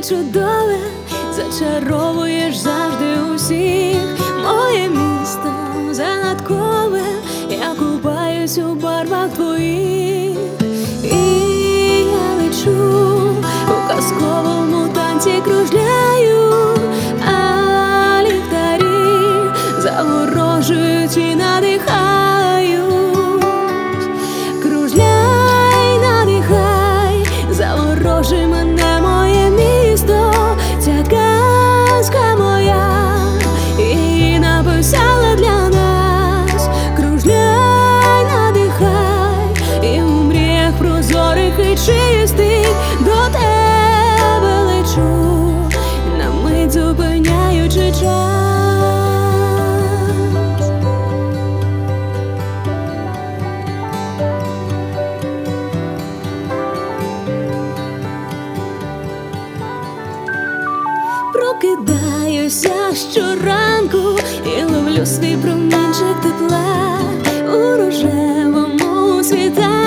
чудове, зачаровуєш завжди усіх. Моє місто загадкове, я купаюсь у барвах твоїх. І я лечу у казковому танці, кружляю, а ліхтарі заворожують і надихають. Кружляй, надихай, заворожуй мене, моє місто, ця казка моя, її написали для нас. Кружляй, надихай, і у мріях прозорих і чистих до тебе лечу, на мить зупиняючи час. Прокидаюся щоранку і ловлю свій промінчик тепла у рожевому світанку.